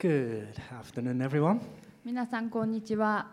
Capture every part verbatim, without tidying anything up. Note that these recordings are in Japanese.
Good afternoon, everyone. 皆さんこんにちは。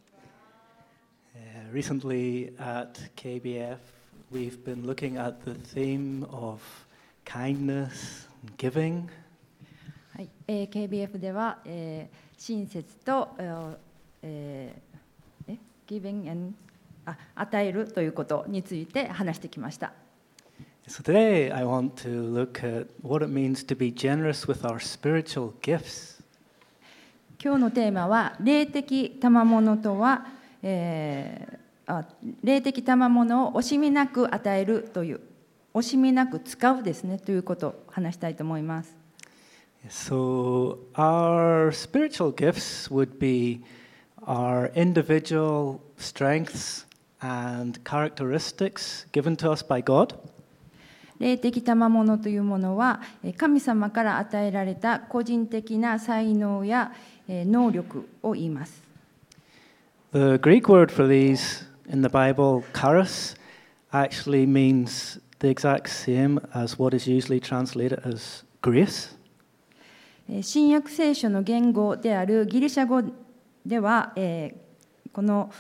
Uh, recently at K B F, we've been looking at the theme of kindness and giving. はい、えー、ケービーエフ では、えー、親切と、えー、え giving and あ与えるということについて話してきました。 So today I want to look at what it means to be generous with our spiritual gifts. 今日のテーマは霊的賜物とは、えー、あ霊的賜物を惜しみなく与えるという惜しみなく使うですねということを話したいと思います。 So our spiritual gifts would be our individual strengths and characteristics given to us by God. 霊的賜物というものは神様から与えられた個人的な才能や能力を言います。 The Greek word for these in the Bible, charis, actually means the exact same as what is usually translated as grace. 新約聖書の言語であるギリシャ語では、えー、この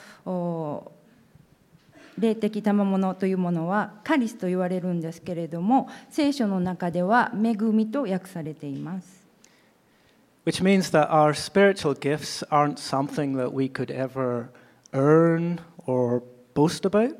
霊的賜物というものはカリスと言われるんですけれども、聖書の中では恵みと訳されています。 Which means that our spiritual gifts aren't something that we could ever earn or boast about.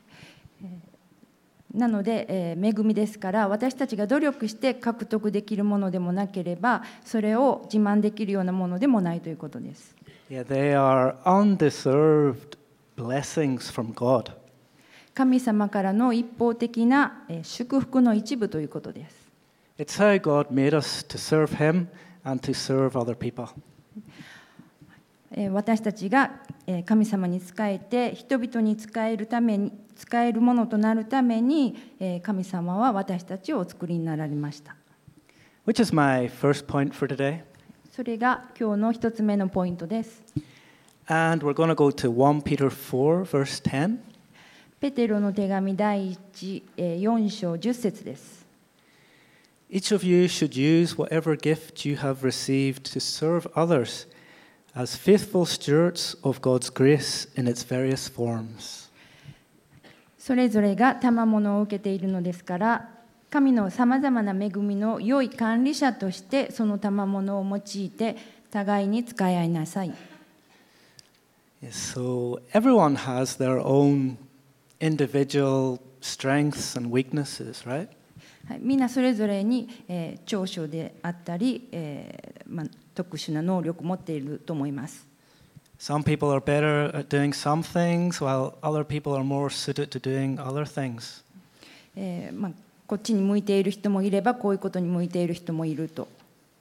なので、えー、恵みですから私たちが努力して獲得できるものでもなければそれを自慢できるようなものでもないということです。 Yeah, they are undeserved blessings from God. 神様からの一方的な祝福の一部ということです。 It's how God made us to serve Him and to serve other people. 私たちが神様に仕えて人々に仕えるために使えるものとなるために神様は私たちをお作りになられました。 Which is my first point for today. それが今日の一つ目のポイントです。 And we're going to go to First Peter four, verse ten. ペテロの手紙第一よん章じゅっ節です。 Each of you should use whatever gift you have received to serve others as faithful stewards of God's grace in its various forms. それぞれが賜物を受けているのですから、神のさまざまな恵みの良い管理者としてその賜物を用いて互いに使い合いなさい。 So everyone has their own individual strengths and weaknesses, right? はい、みんなそれぞれに、えー、長所であったり、えーまあ、特殊な能力を持っていると思います。 Some people are better at doing some things, while other people are more suited to doing other things. えーまあ、こっちに向いている人もいれば、こういうことに向いている人もいると。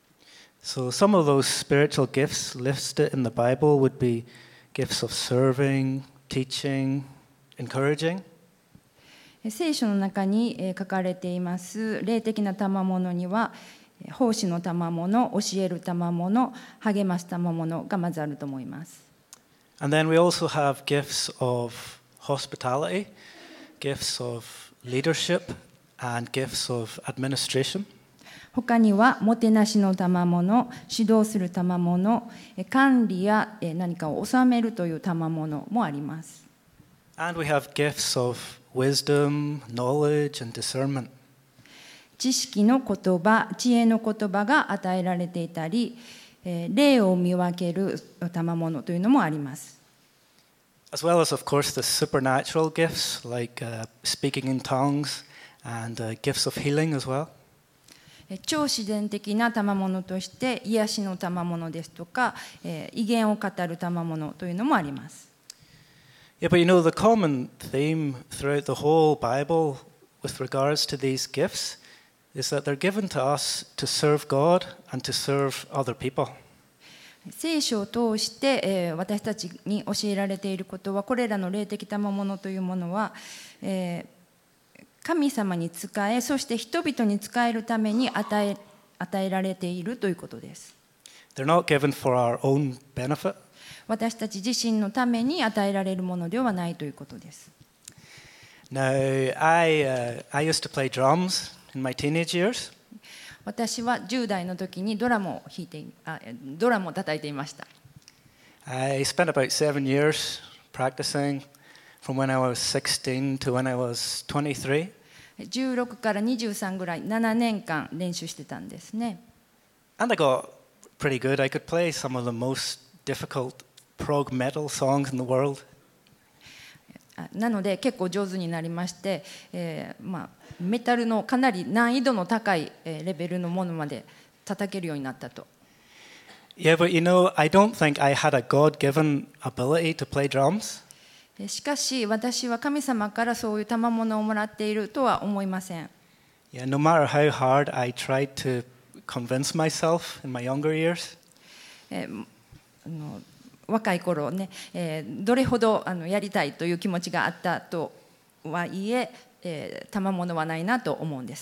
So some of those spiritual gifts listed in the Bible would be gifts of serving, teaching, encouraging. 聖書の中に書かれています霊的な賜物には奉仕の賜物、教える賜物、励ます賜物がまずあると思います。 And then we also have gifts of hospitality, gifts of leadership, and gifts of administration. 他にはもてなしの賜物、指導する賜物、管理や何かを治めるという賜物もあります。 And we have gifts of wisdom, knowledge, and discernment. 知識の言葉、知恵の言葉が与えられていたり、霊を見分ける賜物というのもあります。 As well as, of course, the supernatural gifts like uh, speaking in tongues and uh, gifts of healing as well. 超自然的な賜物として癒しの賜物ですとか、威厳を語る賜物というのもあります。 Yeah, but you know, the common theme throughout the whole Bible with regards to these gifts is that they're given to us to serve God and to serve other people. 聖書を通して、えー、私たちに教えられていることは、これらの霊的賜物というものは、えー、神様に仕え、そして人々に仕えるために与え、与えられているということです。 They're not given for our own benefit. 私たち自身のために与えられるものではないということです。 Now, I, uh, I used to play drums in my teenage years. 私はじゅう代の時にドラムを弾いてあドラムを叩いていました。 I spent about seven years practicing from when I was sixteen to when I was twenty-three. じゅうろくからにじゅうさんぐらいななねんかん練習してたんですね。 And I got pretty good. I could play some of the most difficult prog metal songs in the world. なので結構上手になりまして、えーまあ、メタルのかなり難易度の高いレベルのものまで叩けるようになったと。 Yeah, but you know, I don't think I had a God-given ability to play drums. しかし私は神様からそういう賜物をもらっているとは思いません。 Yeah, no matter how hard I tried to convince myself in my younger years. えーあの若い頃ね、えー、どれほどあのやりたいという気持ちがあったとはいえ、えー、賜物はないなと思うんです。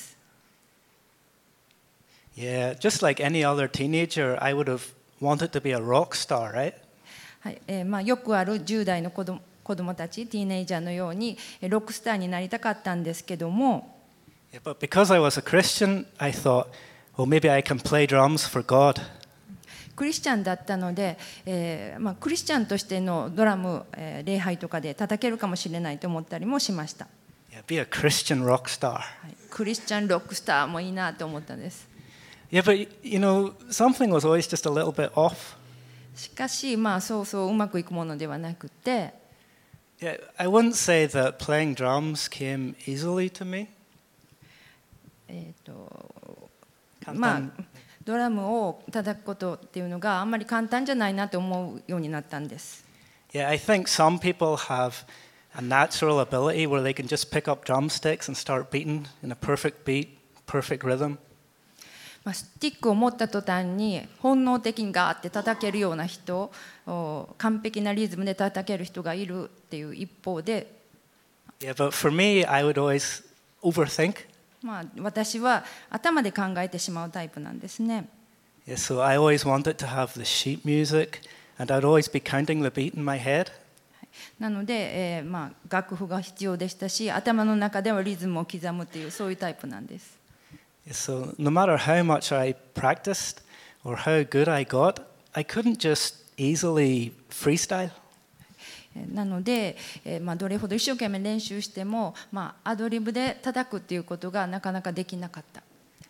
Yeah, just like any other teenager, I would have wanted to be a rock star, right? はいえーまあ、よくあるじゅう代の子ども、子供たち、ティーネイジャーのようにロックスターになりたかったんですけども、 Yeah, but because I was a Christian, I thought, well, maybe I can play drums for God. クリスチャンだったので、えーまあ、クリスチャンとしてのドラム、えー、礼拝とかで叩けるかもしれないと思ったりもしました。 Yeah, be a Christian rock star. はい、クリスチャンロックスターもいいなと思ったんです。 Yeah, but you know, something was always just a little bit off. しかし、まあ、そうそううまくいくものではなくて、 Yeah, I wouldn't say that playing drums came easily to me. えーとまあ、ドラムを叩くことっていうのがあんまり簡単じゃないなと思うようになったんです。 Yeah, I think some people have a natural ability where they can just pick up drumsticks and start beating in a perfect beat, perfect rhythm. まあ、スティックを持った途端に本能的にガーって叩けるような人、完璧なリズムで叩ける人がいるっていう一方で、 Yeah, but for me, I would always overthink. まあ、私は頭で考えてしまうタイプなんですね。 Yeah, so I always wanted to have the sheet music, and I'd always be counting the beat in my head. なので、えーまあ、楽譜が必要でしたし、頭の中ではリズムを刻むっていうそういうタイプなんです。 Yeah, so no matter how much I practiced or how good I got, I couldn't just easily freestyle. なので、えーまあ、どれほど一生懸命練習しても、まあ、アドリブで叩くっていうことがなかなかできなかった。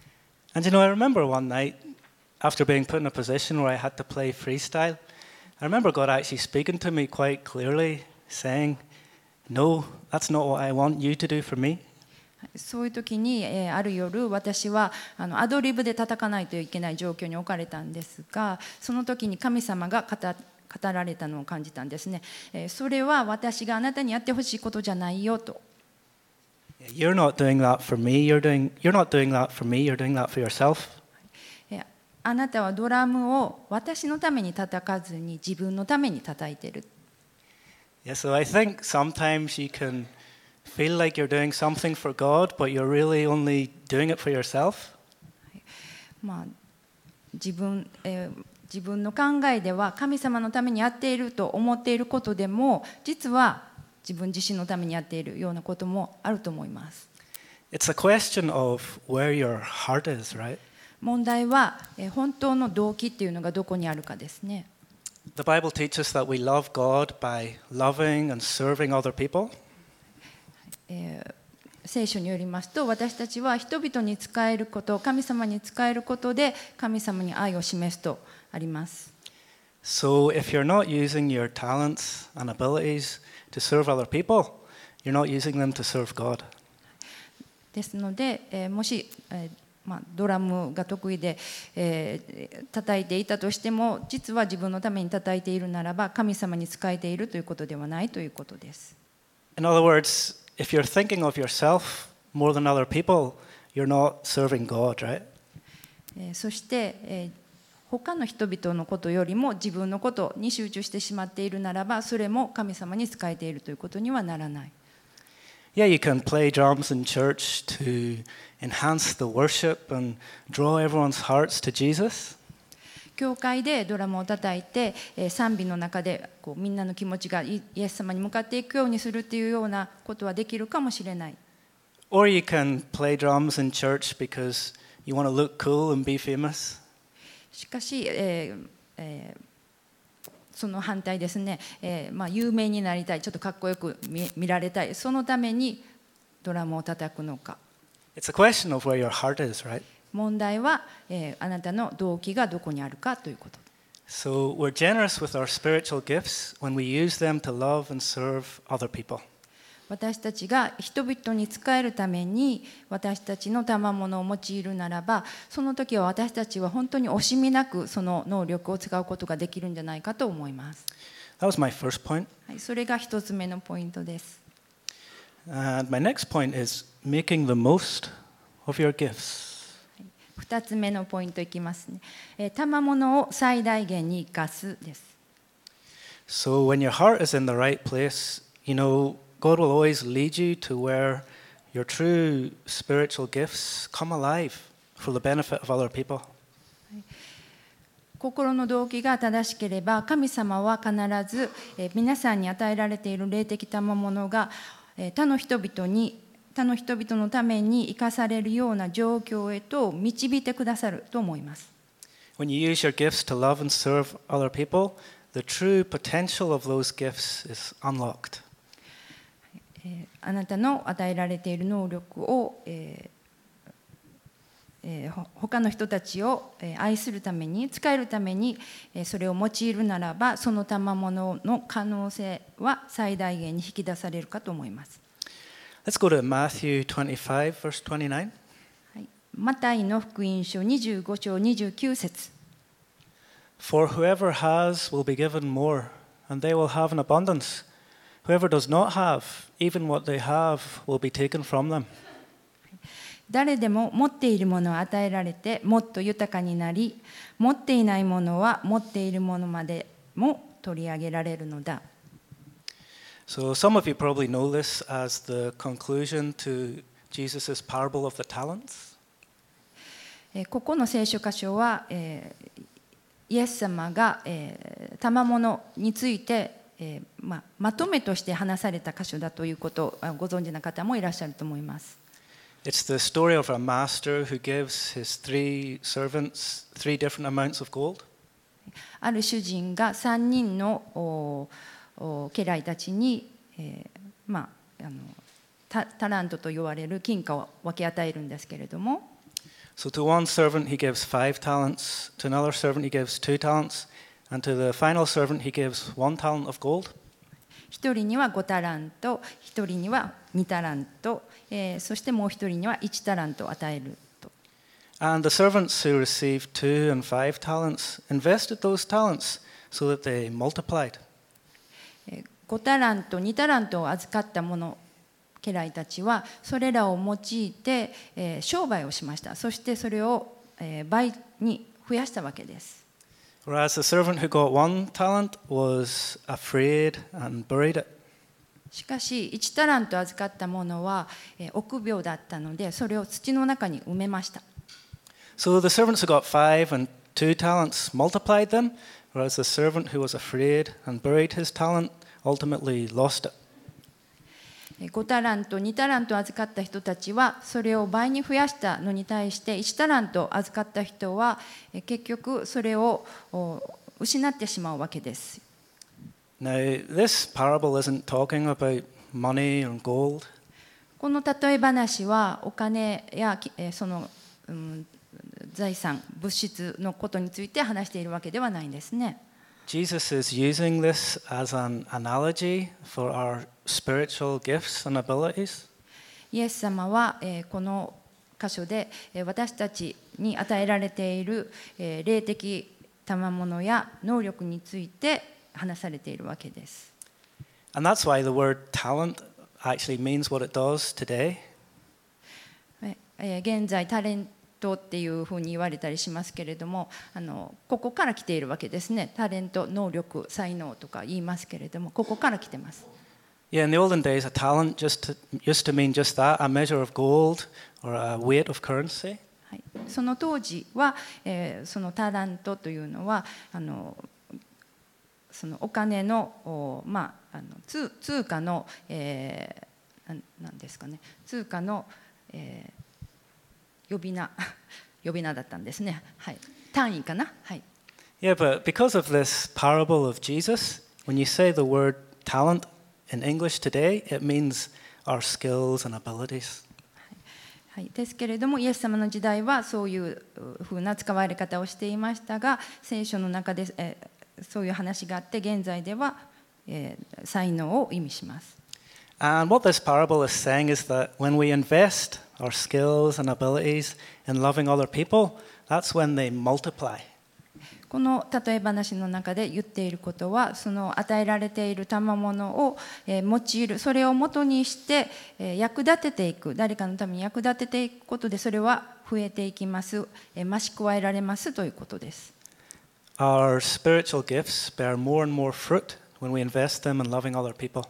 And you know, I remember one night, after being put in a position where I had to play freestyle, I remember God actually speaking to me quite clearly, saying, "No, that's not what I want you to do for me." そういう時に、えー、ある夜私はあのアドリブで叩かないといけない状況に置かれたんですが、その時に神様が語語られたのを感じたんですね。えー、それは私があなたにやってほしいことじゃないよと。 You're not doing that for me. You're doing. You're not doing that for me. You're doing that for yourself. えー、あなたはドラムを私のために叩かずに自分のために叩いてる。 Yeah, so I think sometimes you can feel like you're doing something for God, but you're really only doing it for yourself. まあ、自分、えー、自分の考えでは神様のためにやっていると思っていることでも、実は自分自身のためにやっているようなこともあると思います。 It's a question of where your heart is, right? 問題は、えー、本当の動機っていうのがどこにあるかですね。 The Bible teaches that we love God by loving and serving other people. えー聖書によりますと、私たちは人々に仕えること、神様に仕えることで神様に愛を示すとあります。 So if you're not using your talents and abilities to serve other people, you're not using them to serve God. ですので、えー、もし、えーまあ、ドラムが得意で、えー、叩いていたとしても、実は自分のために叩いているならば神様に仕えているということではないということです。 In other words, if you're thinking of yourself more than other people, you're not serving God, right? えー、そして、えー、他の人々のことよりも自分のことに集中してしまっているならば、それも神様に仕えているということにはならない。 Yeah, you can play drums in church to enhance the worship and draw everyone's hearts to Jesus. 教会でドラムを叩いて、えー、賛美の中でこうみんなの気持ちがイエス様に向かっていくようにするっていうようなことはできるかもしれない。 Or you can play drums in church because You want to look cool and be famous. しかし、えーえーその反対ですね、えーまあ、有名になりたい、ちょっとかっこよく 見, 見られたい、そのためにドラムを叩くのか。 It's a question of where your heart is, right? 問題は、えーあなたの動機がどこにあるかということ。 So we're generous with our spiritual gifts when we use them to love and serve other people. 私たちが人々に仕えるために私たちの賜物を用いるならば、その時は私たちは本当に惜しみなくその能力を使うことができるんじゃないかと思います。 That was my first point. はい、それが一つ目のポイントです。 And my next point is making the most of your gifts. 二つ目のポイントいきますね。えー、賜物を最大限に生かすです。 So when your heart is in the right place, you know, God will always lead you to where your true spiritual gifts come alive for the benefit of other people. 心の動機が正しければ、神様は必ず、えー、皆さんに与えられている霊的賜物が、えー、他の人々に他の人々のために生かされるような状況へと導いてくださると思います。 When you use your gifts to love and serve other people, the true potential of those gifts is unlocked. えー、あなたの与えられている能力を、えーえー、他の人たちを愛するために、使えるためにそれを用いるならば、その賜物の可能性は最大限に引き出されるかと思います。 Let's go to Matthew twenty-five, verse twenty-nine. はい、マタイの福音書にじゅうご章にじゅうきゅう節。 For whoever has will be given more, and they will have an abundance. Whoever does not have, even what they have will be taken from them. 誰でも持っているものを与えられてもっと豊かになり、持っていないものは持っているものまでも取り上げられるのだ。 So some of you probably know this as the conclusion to Jesus' parable of the talents. ここの聖書箇所は、えー、イエス様が、えー、賜物について、えーまあ、まとめとして話された箇所だということをご存知の方もいらっしゃると思います。 It's the story of a master who gives his three servants three different amounts of gold. ある主人がさんにんのおお家来たちに、えーまあ、あの タ, タラントと言われる金貨を分け与えるんですけれども、 So to one servant he gives five talents, to another servant he gives two talents, and to the final servant he gives one talent of gold. 一人にはごタラント、一人にはにタラント、えー、そしてもう一人にはいちタラントを与えると。 And the servants who received two and five talents invested those talents so that they multiplied. ごタラント、にタラントを預かった者、家来たちはそれらを用いて、えー、商売をしました。そしてそれを、えー、倍に増やしたわけです。 Whereas the servant who got one talent was afraid and buried it. しかしいちタラント預かった者は、えー、臆病だったので、それを土の中に埋めました。 So the servants who got five and two talents multiplied them, whereas the servant who was afraid and buried his talent ultimately lost it. ごタラント、にタラント預かった人たちはそれを倍に増やしたのに対して、いちタラント預かった人は結局それを失ってしまうわけです。 Now, this parable isn't talking about money and gold. この例え話はお金やその、うん、財産、物質のことについて話しているわけではないんですね。 Jesus is using this as an analogy for our spiritual gifts and abilities. イエス様は、えー、この箇所で、えー、私たちに与えられている、えー、霊的賜物や能力について話されているわけです。 And that's why the word talent actually means what it does today. えー、現在タレントっていうふうに言われたりしますけれども、あのここから来ているわけですね。タレント、能力、才能とか言いますけれども、ここから来てます。 Yeah, in the olden days, a talent just to, used to mean just that, a measure of gold or a weight of currency. はい、その当時は、えー、そのタラントというのはあのそのお金の、お、まあ、あの 通, 通貨の、えー、な, なんですかね、通貨の、えー、呼び名呼び名だったんですね。はい、単位かな。はい。 Yeah, but because of this parable of Jesus, when you say the word talent in English today, it means our skills and abilities. はい、ですけれども、イエス様の時代はそういうふうな使われ方をしていましたが、聖書の中で、えー、そういう話があって、現在では、えー、才能を意味します。 And what this parable is saying is that when we invest our skills and abilities in loving other people, that's when they multiply. この例え話の中で言っていることは、その与えられている賜物を用いる、それをもとにして役立てていく、誰かのために役立てていくことで、それは増えていきます、増し加えられますということです。 Our spiritual gifts bear more and more fruit when we invest them in loving other people.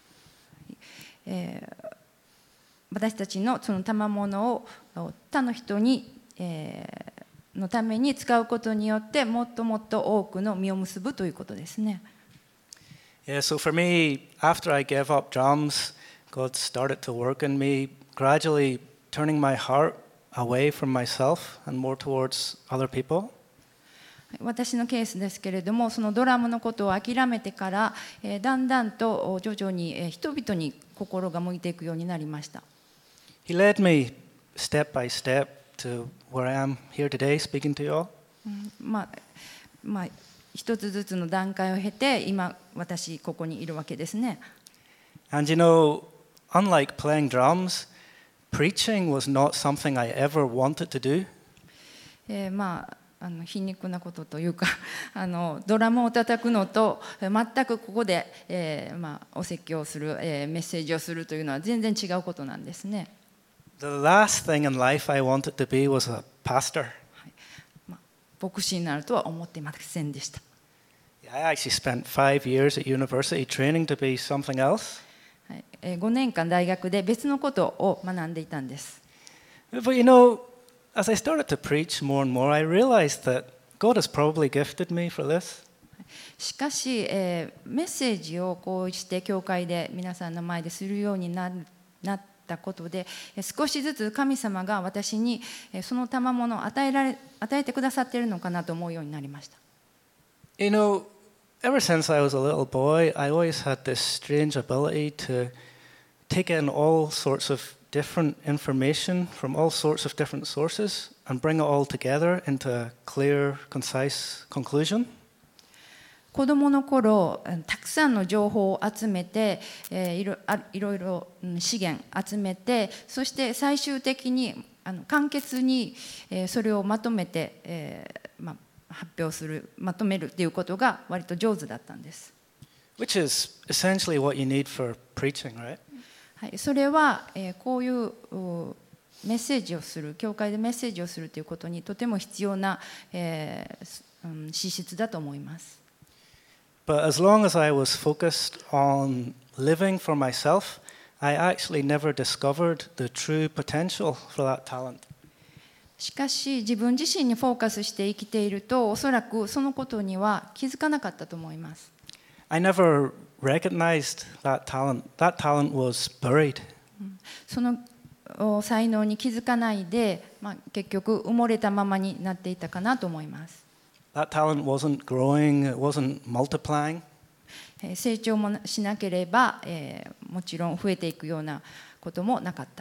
えー、私たちのその賜物を他の人に、えーのために使うことによってもっともっと多くの実を結ぶということですね。 Yeah, so for me, after I gave up drums, God started to work in me, gradually turning my heart away from myself and more towards other people. 私のケースですけれども、そのドラムのことを諦めてから、えー、だんだんと徐々に、えー、人々に心が向いていくようになりました。 He led me step by step to where I am here today speaking to you all. まあ、まあ、一つずつの段階を経て今私ここにいるわけですね。 And you know, unlike playing drums, preaching was not something I ever wanted to do. えー、まああの皮肉なことというかあのドラムを叩くのと全くここで、えーまあ、お説教をする、えー、メッセージをするというのは全然違うことなんですね。 The last thing in life I wanted to be was a pastor. はい、まあ、牧師になるとは思っていませんでした。 I actually spent five years at university training to be something else. はい、えー、ごねんかん大学で別のことを学んでいたんです。 But you know, as I started to preach more and more, I realized that God has probably gifted me for this. しかし、えー、メッセージをこうして教会で皆さんの前でするようになったことで、少しずつ神様が私にその賜物を与えられ、与えてくださっているのかなと思うようになりました。 You know, ever since I was a little boy, I always had this strange ability to take in all sorts of different information from all sorts of different sources and bring it all together into a clear, concise conclusion. 子どもの頃たくさんの情報を集めて、えー、いろ、あ、いろいろ資源集めて、そして最終的にあの簡潔に、えー、それをまとめて、えーまあ、発表する、まとめるということが割と上手だったんです。 Which is essentially what you need for preaching, right? はい、それは、えー、こういうメッセージをする、教会でメッセージをするということにとても必要な、えーうん、資質だと思います。 But as long as I was focused on living for myself, I actually never discovered the true potential for that talent. しかし自分自身にフォーカスして生きていると、おそらくそのことには気づかなかったと思います。 I never recognized that talent. That talent was buried. その才能に気づかないで、まあ、結局埋もれたままになっていたかなと思います。 That talent wasn't growing, it wasn't multiplying. 成長もしなければ、えー、もちろん増えていくようなこともなかった。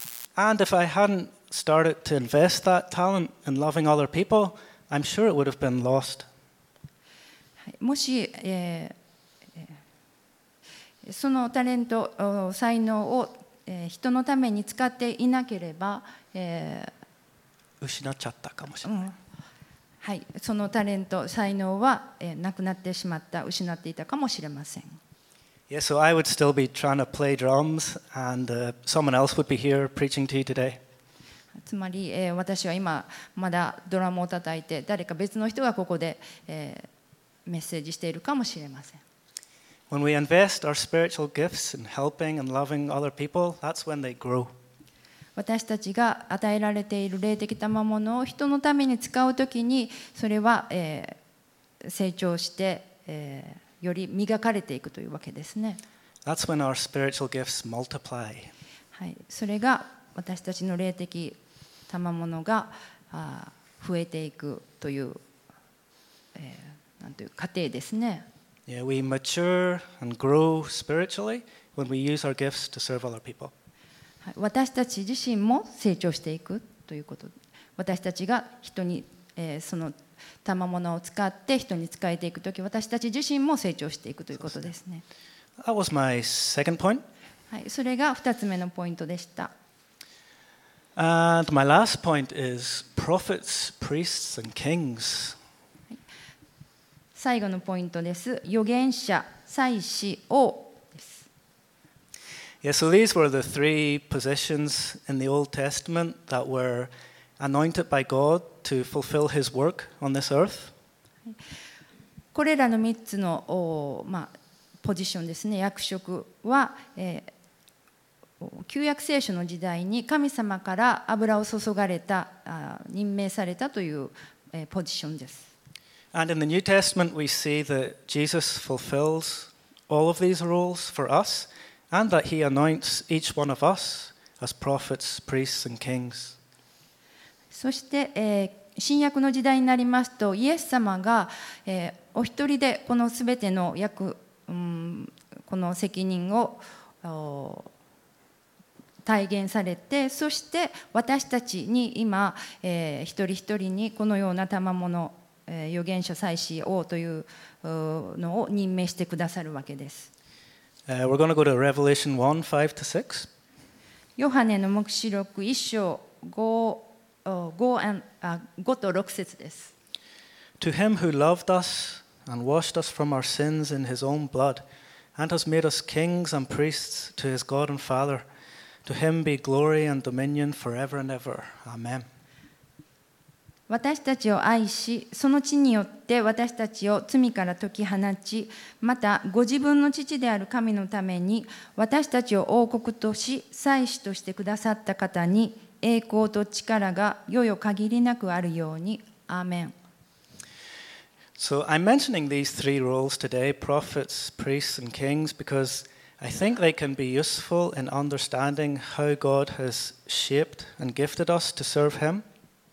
And if I hadn't started to invest that talent in loving other people, I'm sure it would have been lost. もし、えー、そのタレント、才能を、えー、人のために使っていなければ、えー、失っちゃったかもしれない。うんはい、そのタレント、才能は、えー、なくなってしまった、失っていたかもしれません。 Yeah, so I would still be trying to play drums, and uh, someone else would be here preaching to you today. つまり、えー、私は今まだドラムを叩いて、誰か別の人がここで、えー、メッセージしているかもしれません。 When we invest our spiritual gifts in helping and loving other people, that's when they grow. 私たちが与えられている霊的賜物を人のために使うときに、それは、えー、成長して、えー、より磨かれていくというわけですね。 That's when our spiritual gifts multiply. はい、それが私たちの霊的賜物があ増えていくという、えー、なんという過程ですね。 Yeah, we mature and grow spiritually when we use our gifts to serve other people. はい、私たち自身も成長していくということ。私たちが人に、えー、その賜物を使って人に仕えていくとき、私たち自身も成長していくということですね。 That was my second point. はい、それがふたつめのポイントでした。 And my last point is prophets, priests, and kings. 最後のポイントです。預言者、祭司、王です。 Yeah, so these were the three positions in the Old Testament that were anointed by God to fulfill His work on this earth. これらのみっつの、まあ、ポジションですね、役職は、えー、旧約聖書の時代に神様から油を注がれた、あ任命されたという、えー、ポジションです。 And in the New Testament, we see that Jesus fulfills all of these roles for us, and that He anoints each one of us as prophets, priests, and kings. そして、えー、新約の時代になりますと、イエス様が、えー、お一人でこのすべての役、うん、この責任を体現されて、そして私たちに今、えー、一人一人にこのような賜物、預言者、祭司、王というのを任命してくださるわけです。 Uh, we're going to go to Revelation one, five to six. ヨハネの黙示録いっ章 5, 5, 5とろく節です。 To him who loved us and washed us from our sins in his own blood, and has made us kings and priests to his God and Father, to him be glory and dominion forever and ever. Amen. 私たちを愛し、その血によって私たちを罪から解き放ち、またご自分の父である神のために私たちを王国とし、祭司としてくださった方に栄光と力がよよ限りなくあるように。アーメン。 So I'm mentioning these three roles today, prophets, priests, and kings, because I think they can be useful in understanding how God has shaped and gifted us to serve him.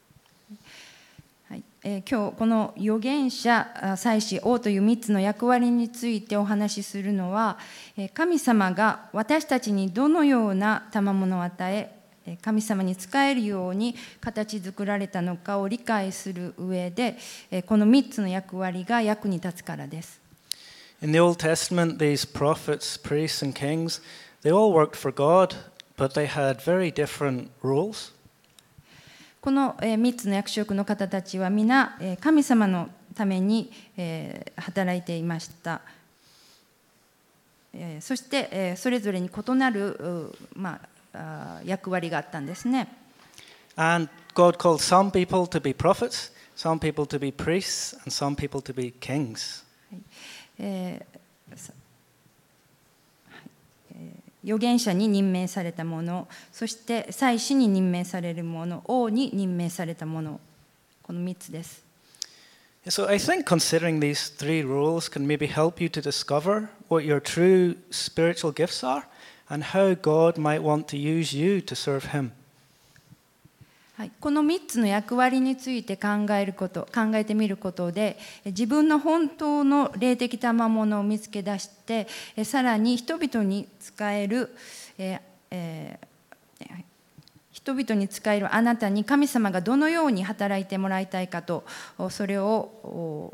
はいえー、今日この預言者、祭司、王というみっつの役割についてお話しするのは、神様が私たちにどのような賜物を与え、神様に仕えるように形作られたのかを理解する上で、このみっつの役割が役に立つからです。 In the Old Testament, these prophets, priests, and kings, they all worked for God, but they had very different roles. このみっつの役職の方たちは皆神様のために働いていました。そしてそれぞれに異なる、まあ、役割があったんですね。 And God called some people to be prophets, some people to be priests, and some people to be kings. えー預言者に任命されたもの、そして祭司に任命されるもの、王に任命されたもの、このみっつです。 So I think considering these three roles can maybe help you to discover what your true spiritual gifts are and how God might want to use you to serve him. はい、このみっつの役割について考えること、考えてみることで、自分の本当の霊的賜物を見つけ出して、さらに人々に使える、えーえー、人々に使えるあなたに神様がどのように働いてもらいたいかと、それを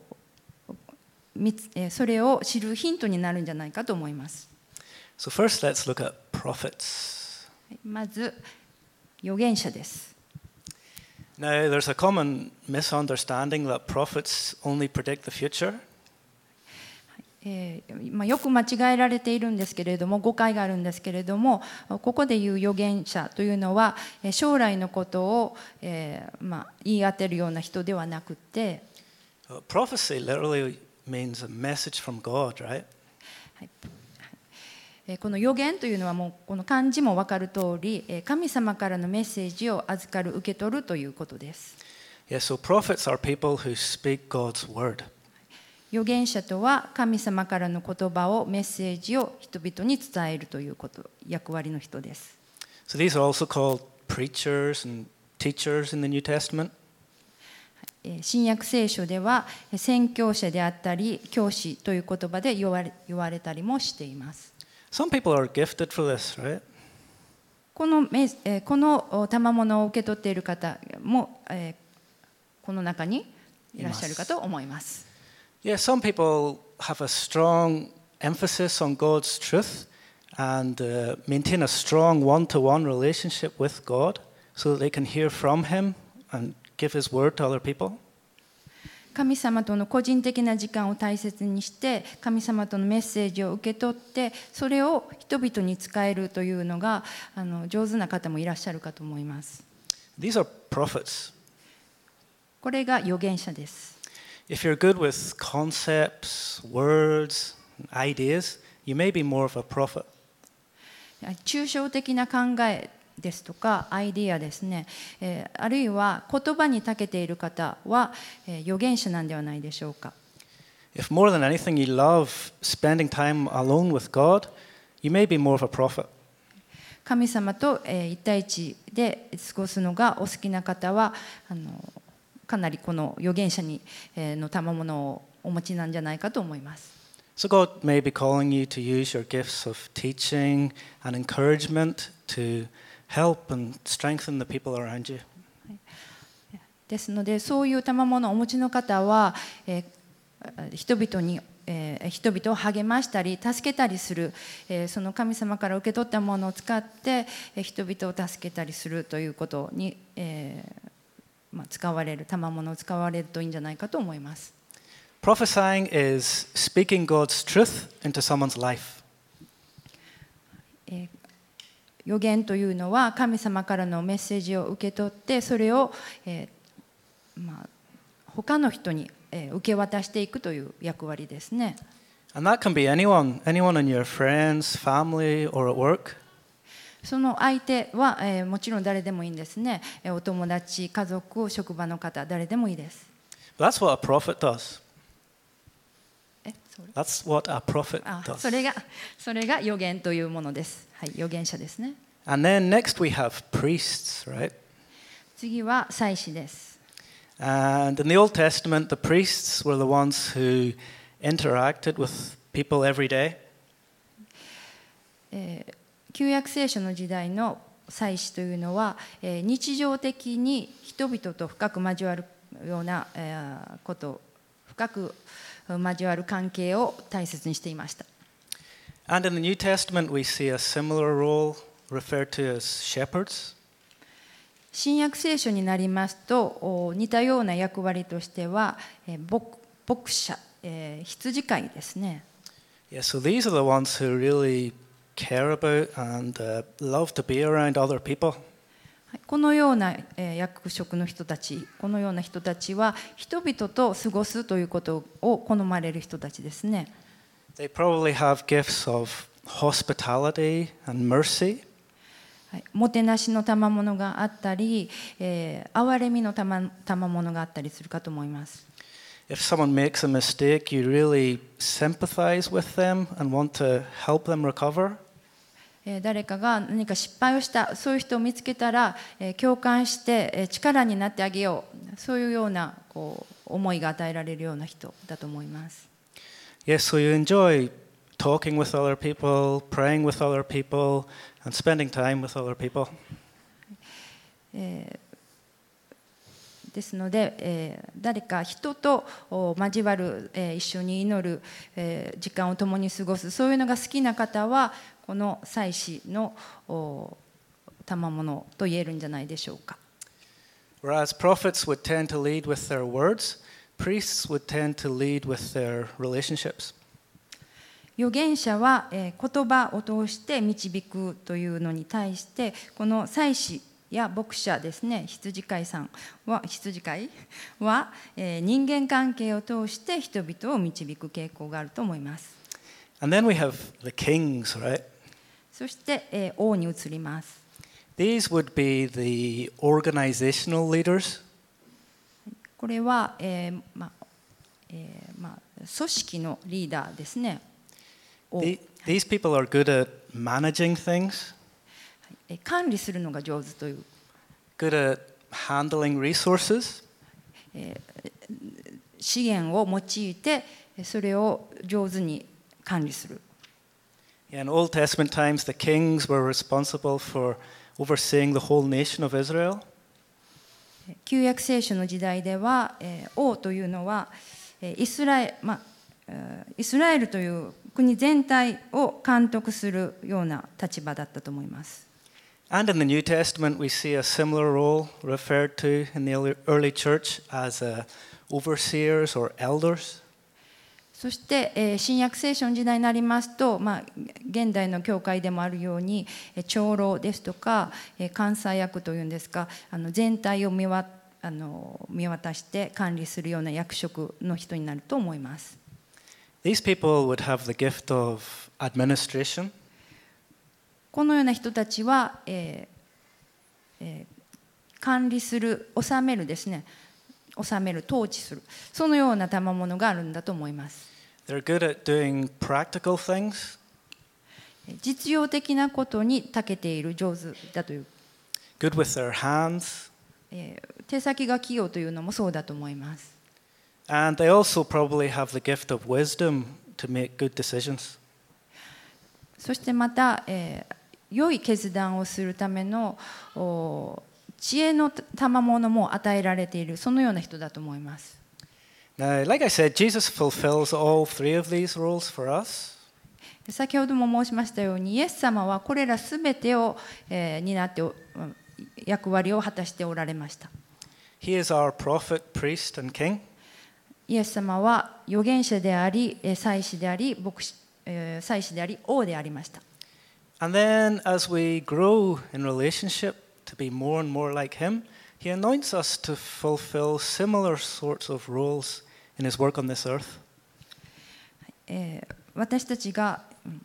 それを知るヒントになるんじゃないかと思います。 So first, let's look at prophets. まず預言者です。 Now, there's a common misunderstanding that prophets only predict the future. えーまあ、よく間違えられているんですけれども、誤解があるんですけれども、ここで言う預言者というのは将来のことを、えーまあ、言い当てるような人ではなくて、 Prophecy literally means a message from God, right? はい、この預言というのはもうこの漢字も分かる通り、神様からのメッセージを預かる、受け取るということです。 Yeah, so prophets are people who speak God's word. 預言者とは神様からの言葉を、メッセージを人々に伝えるということ、役割の人です。 So these are also called preachers and teachers in the New Testament. えー新約聖書では宣教者であったり教師という言葉で言われ、言われたりもしています。 Some people are gifted for this, right? このメス、えーこの賜物を受け取っている方も、えーこの中にいらっしゃるかと思います。 Yeah, some people have a strong emphasis on God's truth and uh, maintain a strong one-to-one relationship with God so that they can hear from Him and give His word to other people. 神様との個人的な時間を大切にして神様とのメッセージを受け取ってそれを人々に伝えるというのがあの上手な方もいらっしゃるかと思います。 These are prophets. これが預言者です。 If you're good with concepts, words, ideas, you may be more of a prophet. 抽象的な考えですとかアイディアですね、えー、あるいは言葉に長けている方は、えー、預言者なんではないでしょうか。 If more than anything you love spending time alone with God, you may be more of a prophet. 神様と、えー、一対一で過ごすのがお好きな方はあのかなりこの預言者に、えー、の賜物をお持ちなんじゃないかと思います。 So God may be calling you to use your gifts of teaching and encouragement to help and strengthen the people around you. ですのでそういう賜物をお持ちの方は、えー、人々に、えー、人々を励ましたり助けたりする、えー、その神様から受け取ったものを使って、えー、人々を助けたりするということに、えーまあ、使われる賜物を使われるといいんじゃないかと思います。 Prophesying is speaking God's truth into someone's life. えー預言というのは神様からのメッセージを受け取ってそれを、えーまあ、他の人に、えー、受け渡していくという役割ですね。 And that can be anyone, anyone in your friends, family, or at work. その相手は、えー、もちろん誰でもいいんですね。えーお友達、家族、職場の方、誰でもいいです。 But that's what a prophet does. え、それ That's what a prophet あ、 does. それがそれが預言というものです。はい、預言者ですね。 And then next we have priests, right? 次は祭司です。 And in the Old Testament, the priests were the ones who interacted with people every day. えー旧約聖書の時代の祭司というのは、えー日常的に人々と深く交わるような、えーこと深く交わる関係を大切にしていました。 And in the New Testament, we see a similar role referred to as shepherds. 新約聖書になりますとお似たような役割としては、えー牧牧者、えー羊飼いですね。 Yeah, so these are the ones who really care about and uh, love to be around other people. はいこのような、えー役職の人たち、このような人たちは人々と過ごすということを好まれる人たちですね。 They probably have gifts of hospitality and mercy. はいもてなしの賜物があったり、えー憐れみの賜賜物があったりするかと思います。 If someone makes a mistake, you really sympathize with them and want to help them recover. えー誰かが何か失敗をした、そういう人を見つけたら、えー共感して、えー力になってあげよう、そういうようなこう思いが与えられるような人だと思います。 Yes, so you enjoy talking with other people, praying with other people, and spending time with other people. えーですので、えー誰か人とお交わる、えー一緒に祈る、えー時間を共に過ごす、そういうのが好きな方はこの祭司のお賜物と言えるんじゃないでしょうか。 Whereas prophets would tend to lead with their words, priests would tend to lead with their relationships. 預言者は、えー言葉を通して導くというのに対して、この祭司や牧者ですね、羊飼いさんは羊飼いは、えー人間関係を通して人々を導く傾向があると思います。 And then we have the kings, right? そして、えー王に移ります。 These would be the organizational leaders. これは、えーまあえーまあ、組織のリーダーですね。王 The- These people are good at managing things, えー管理するのが上手という、 good at handling resources, えー資源を用いてそれを上手に管理する。 In Old Testament times, the kings were responsible for overseeing the whole nation of Israel. 旧約聖書の時代では、えー、王というのはイスラエル、まあ、イスラエルという国全体を監督するような立場だったと思います。 And in the New Testament, we see a similar role referred to in the early church as uh, overseers or elders. そして、えー、新約聖書の時代になりますと、まあ、現代の教会でもあるように長老ですとか、えー、監査役というんですか、あの全体を見わあの見渡して管理するような役職の人になると思います。 These people would have the gift of administration. このような人たちは、えーえー、管理する、治めるですね、治める、統治する、そのような賜物があるんだと思います。 They're good at doing practical things. 実用的なことに長けている、上手だという。 Good with their hands. えー、手先が器用というのもそうだと思います。 And they also probably have the gift of wisdom to make good decisions. そしてまた、えー、良い決断をするための知恵の賜物も与えられている、そのような人だと思います。 Now, like I said, Jesus fulfills all three of these roles for us. 先ほども申しましたように、イエス様はこれらすべてを、えー、担って役割を果たしておられました。 He is our prophet, priest, and king. イエス様は預言者であり、祭司であり、牧師、えー、祭司であり、王でありました。 And then, as we grow in relationship to be more and more like Him, He anoints us to fulfill similar sorts of roles in His work on this earth. えー、私たちが、うん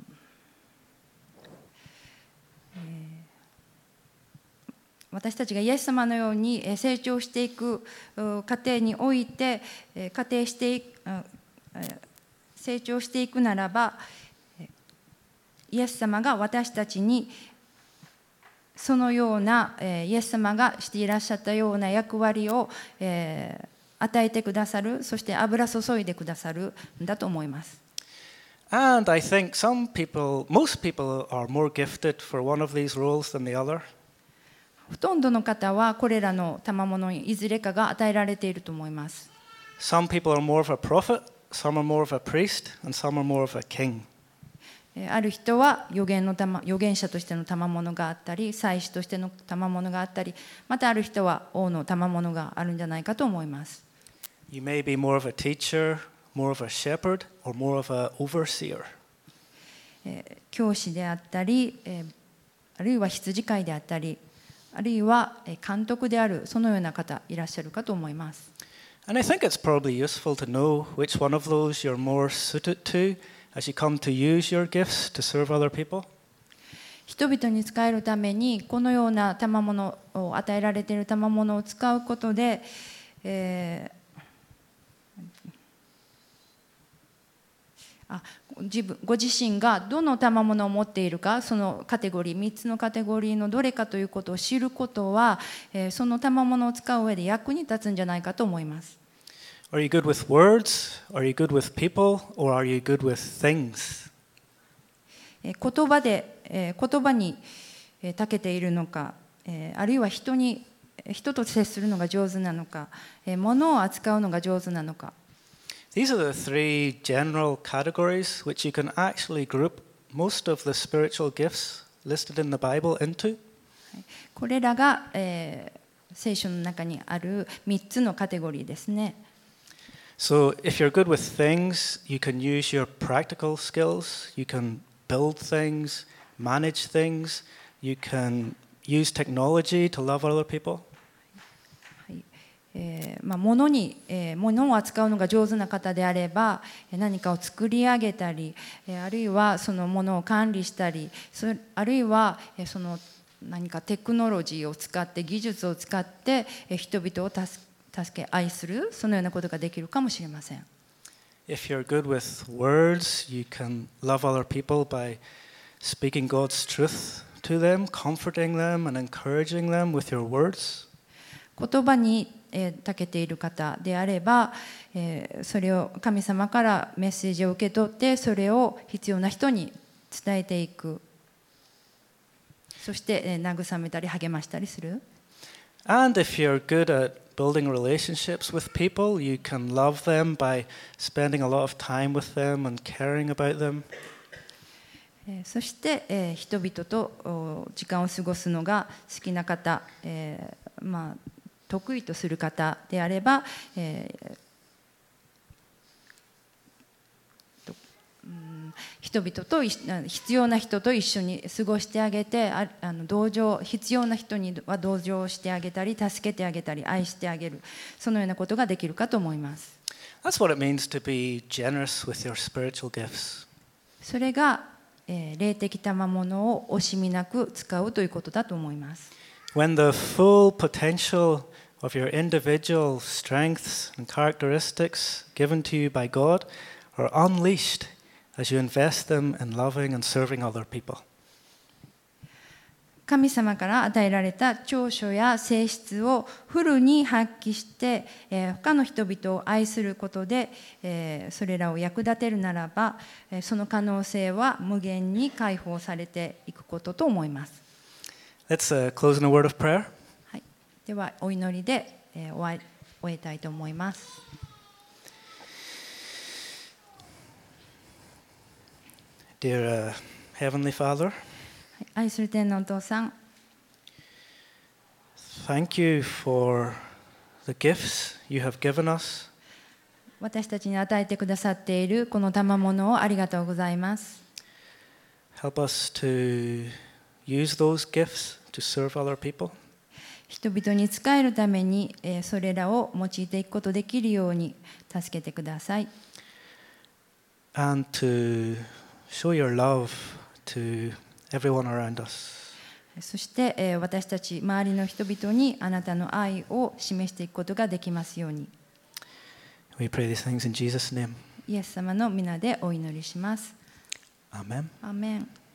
えー、私たちがイエス様のように成長していく過程において、過程していく、成長していくならば、イエス様が私たちにそのような、えー、イエス様がしていらっしゃったような役割を、えー、与えてくださる、そして油注いでくださるんだと思います。 And I think some people, most people are more gifted for one of these roles than the other. ほとんどの方はこれらの賜物にいずれかが与えられていると思います。 Some people are more of a prophet, some are more of a priest, and some are more of a king. ある人は預言の賜預言者としての賜物があったり、祭司としての賜物があったり、またある人は王の賜物があるんじゃないかと思います。 You may be more of a teacher, more of a shepherd, or more of an overseer. 教師であったり、あるいは羊飼いであったり、あるいは監督である、そのような方いらっしゃるかと思います。 And I think it's probably useful to know which one of those you're more suited to as you come to use your gifts to serve other people. 人々に使えるためにこのような賜物を与えられている賜物を使うことで、えー、あ自分ご自身がどの賜物を持っているか、そのカテゴリーみっつのカテゴリーのどれかということを知ることは、えー、その賜物を使う上で役に立つんじゃないかと思います。 Are you good with words? Are you good with people? Or are you good with things? 言葉で、言葉に長けているのか、あるいは人に、人と接するのが上手なのか、物を扱うのが上手なのか。 These are the three general categories which you can actually group most of the spiritual gifts listed in the Bible into. これらが、えー、聖書の中にあるみっつのカテゴリーですね。 So if you're good with things, you can use your practical skills, you can build things, manage things, you can use technology to love other people. はいえーまあ、物に、えー、物を扱うのが上手な方であれば何かを作り上げたり、あるいはその物を管理したり、あるいはその何かテクノロジーを使って技術を使って人々を助け助け愛する、そのようなことができるかもしれません。 If you're good with words, you can love other people by speaking God's truth to them, comforting them and encouraging them with your words. 言葉にえー長けている方であれば、えーそれを神様からメッセージを受け取ってそれを必要な人に伝えていく、そして、えー慰めたり励ましたりする。 And if you're good at building relationships with people, you can love them by spending a lot of time with them and caring about them. えーそして、えー人々とお時間を過ごすのが好きな方、えーまあ、得意とする方であれば、えーとうん人々といあ必要な人と一緒に過ごしてあげて、ああの同情必要な人には同情してあげたり助けてあげたり愛してあげる、そのようなことができるかと思います。 That's what it means to be generous with your spiritual gifts. それが、えー霊的賜物を惜しみなく使うということだと思います。 When the full potential of your individual strengths and characteristics given to you by God are unleashed as you invest them in loving and serving other people. 神様から与えられた長所や性質をフルに発揮して、えー他の人々を愛することで、えーそれらを役立てるならば、えーその可能性は無限に解放されていくことと思います。 Let's uh, close in a word of prayer. はい、ではお祈りで、えー終わ終えたいと思います。 Dear uh, Heavenly Father, はい、愛する天のお父さん、 thank you for the gifts you have given us. 私たちに与えてくださっているこの賜物をありがとうございます。 Help us to use those gifts to serve other people. 人々に仕えるために、えーそれらを用いていくことできるように助けてください。 And to show your love to everyone around us. そしてえー私たち周りの人々にあなたの愛を示していくことができますように。 We pray these things in Jesus' name. イエス様の皆でお祈りします。 Amen. アーメン。